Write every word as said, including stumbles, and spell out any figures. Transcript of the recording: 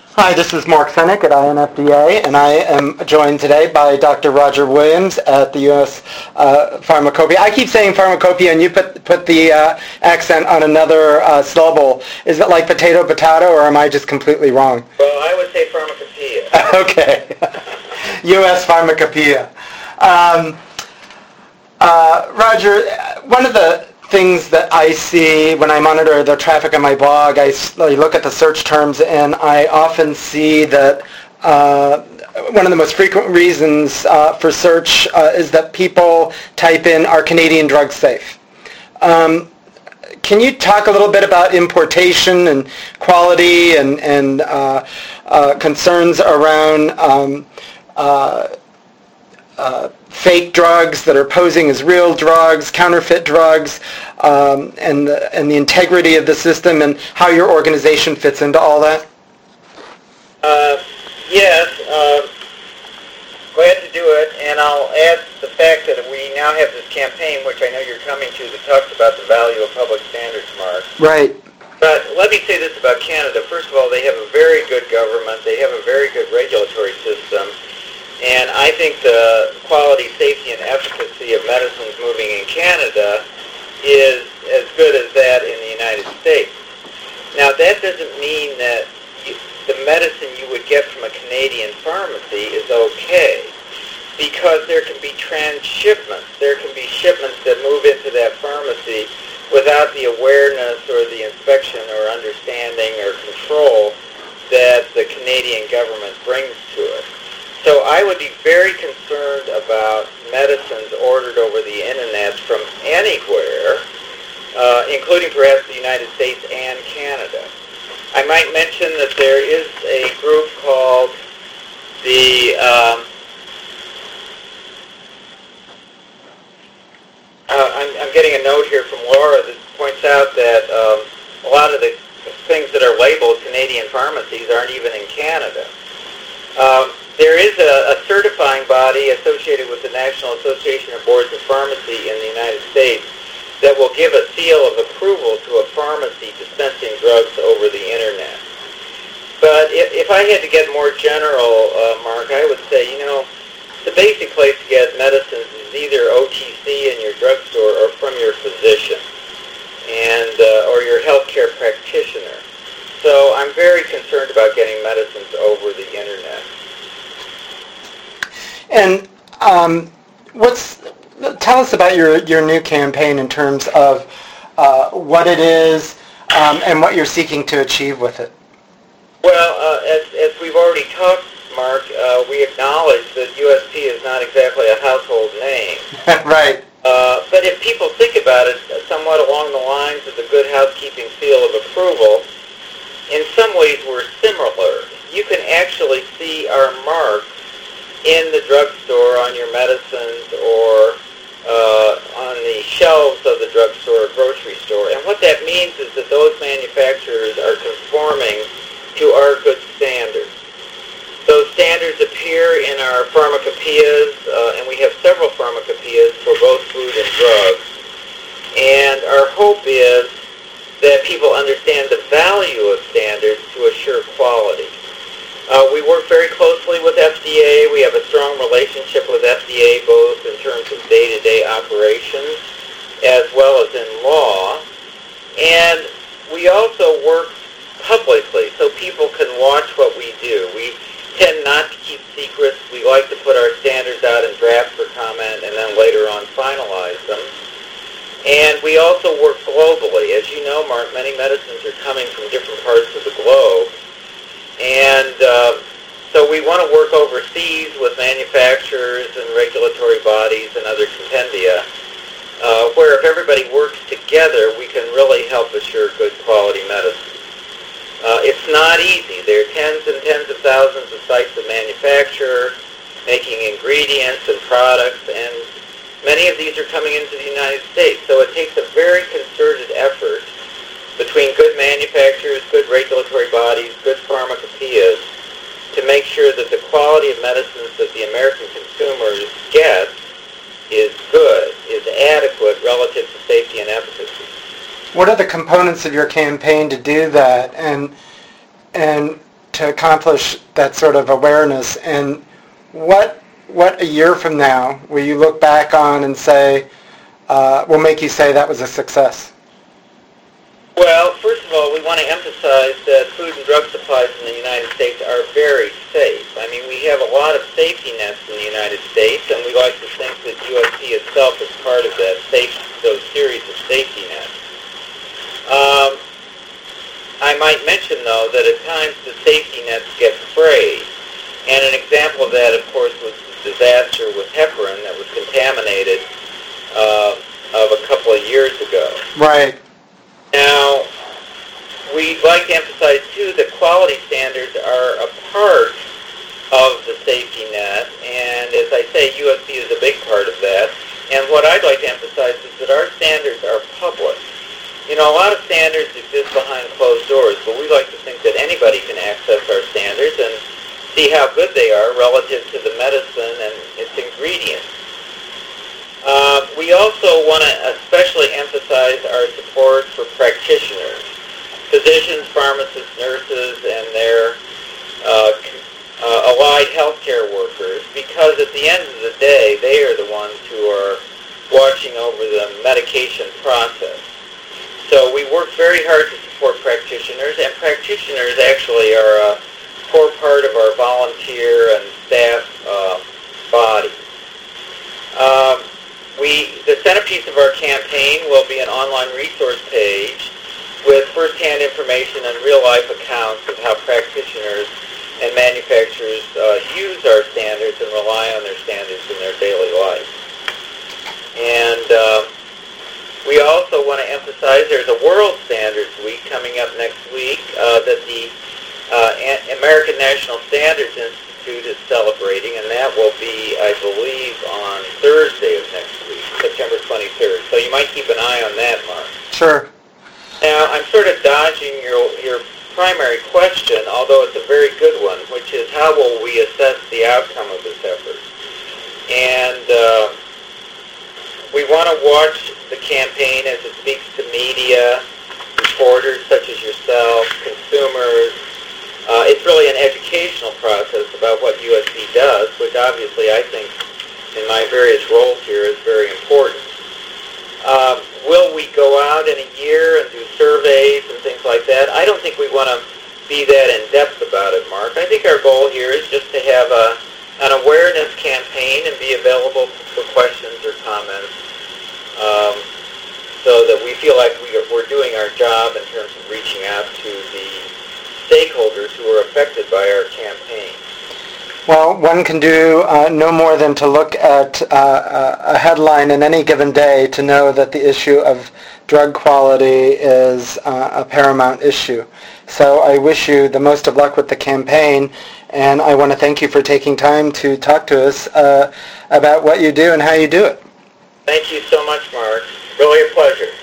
Hi, this is Mark Fennick at I N F D A, and I am joined today by Doctor Roger Williams at the U S Uh, Pharmacopoeia. I keep saying pharmacopoeia, and you put put the uh, accent on another uh, syllable. Is it like potato, potato, or am I just completely wrong? Well, I would say pharmacopoeia. Okay. U S Pharmacopoeia. Um, uh, Roger, one of the things that I see when I monitor the traffic on my blog, I, I look at the search terms, and I often see that uh, one of the most frequent reasons uh, for search uh, is that people type in, "Are Canadian drugs safe?" Um, can you talk a little bit about importation and quality and, and uh, uh, concerns around um, uh, uh, fake drugs that are posing as real drugs, counterfeit drugs, um, and, the, and the integrity of the system, and how your organization fits into all that? Uh, yes, uh, glad to do it, and I'll add the fact that we now have this campaign, which I know you're coming to, that talks about the value of public standards marks. Right. But let me say this about Canada. First of all, they have a very good government. They have a very good regulatory system. And I think the quality, safety, and efficacy of medicines moving in Canada is as good as that in the United States. Now, that doesn't mean that you, the medicine you would get from a Canadian pharmacy is okay, because there can be transshipments. There can be shipments that move into that pharmacy without the awareness or the inspection or understanding or control that the Canadian government brings to it. So I would be very concerned about medicines ordered over the internet from anywhere, uh, including perhaps the United States and Canada. I might mention that there is a group called the um, uh, I'm, I'm getting a note here from Laura that points out that um, a lot of the things that are labeled Canadian pharmacies aren't even in Canada. Um, There is a, a certifying body associated with the National Association of Boards of Pharmacy in the United States that will give a seal of approval to a pharmacy dispensing drugs over the internet. But if, if I had to get more general, uh, Mark, I would say, you know, the basic place to get medicines is either O T C in your drugstore or from your physician and uh, or your healthcare practitioner. So I'm very concerned about getting medicines over the internet. And um, what's tell us about your, your new campaign in terms of uh, what it is um, and what you're seeking to achieve with it. Well, uh, as, as we've already talked, Mark, uh, we acknowledge that U S P is not exactly a household name. Right. Uh, but if people think about it somewhat along the lines of the Good Housekeeping seal of approval, in some ways we're similar. You can actually see our mark in the drugstore, on your medicines, or uh, on the shelves of the drugstore or grocery store. And what that means is that those manufacturers are conforming to our good standards. Those standards appear in our pharmacopoeias, uh, and we have several pharmacopoeias for both food and drugs. And our hope is that people understand the value of standards to assure quality. Uh, we work very closely with F D A. We have a strong relationship with F D A, both in terms of day-to-day operations as well as in law. And we also work publicly so people can watch what we do. We tend not to keep secrets. We like to put our standards out in draft for comment and then later on finalize them. And we also work globally. As you know, Mark, many medicines are coming from different parts of the globe. And uh, so we want to work overseas with manufacturers and regulatory bodies and other compendia, uh, where if everybody works together, we can really help assure good quality medicine. Uh, it's not easy. There are tens and tens of thousands of sites of manufacture making ingredients and products, and many of these are coming into the United States. So it takes a very concerted effort between good manufacturers, good regulatory bodies, good pharmacopoeias, to make sure that the quality of medicines that the American consumers get is good, is adequate relative to safety and efficacy. What are the components of your campaign to do that? And and to accomplish that sort of awareness. And what what a year from now will you look back on and say uh, will make you say that was a success? Well, first of all, we want to emphasize that food and drug supplies in the United States are very safe. I mean, we have a lot of safety nets in the United States, and we like to think that U S P itself is part of that safe, those series of safety nets. Um, I might mention, though, that at times the safety nets get frayed. And an example of that, of course, was the disaster with heparin that was contaminated uh, of a couple of years ago. Right. Now, we'd like to emphasize, too, that quality standards are a part of the safety net. And as I say, U S P is a big part of that. And what I'd like to emphasize is that our standards are public. You know, a lot of standards exist behind closed doors, but we like to think that anybody can access our standards and see how good they are relative to the medicine and its ingredients. Uh, we also want to especially emphasize our support for practitioners, physicians, pharmacists, nurses, and their uh, uh, allied healthcare workers, because at the end of the day, they are the ones who are watching over the medication process. So we work very hard to support practitioners, and practitioners actually are a core part of our volunteer and staff uh, body. Um, we, the centerpiece of our campaign will be an online resource page with first-hand information and real-life accounts of how practitioners and manufacturers uh, use our standards and rely on their standards in their daily life. And uh, we also want to emphasize there's a World Standards Week coming up next week uh, that the uh, American National Standards Institute is celebrating, and that will be, I believe, on Thursday of next week, September twenty-third. So you might keep an eye on that, Mark. Sure. Now, I'm sort of dodging your, your primary question, although it's a very good one, which is how will we assess the outcome of this effort? And uh, we want to watch the campaign as it speaks to media, reporters such as yourself, consumers. Uh, it's really an educational process about what U S P does, which obviously I think in my various roles here is very important. Um, will we go out in a year and do surveys and things like that? I don't think we want to be that in-depth about it, Mark. I think our goal here is just to have a, an awareness campaign and be available for questions or comments um, so that we feel like we are, we're doing our job in terms of reaching out to the stakeholders who are affected by our campaign. Well, one can do uh, no more than to look at uh, a headline in any given day to know that the issue of drug quality is uh, a paramount issue. So I wish you the most of luck with the campaign, and I want to thank you for taking time to talk to us uh, about what you do and how you do it. Thank you so much, Mark. Really a pleasure.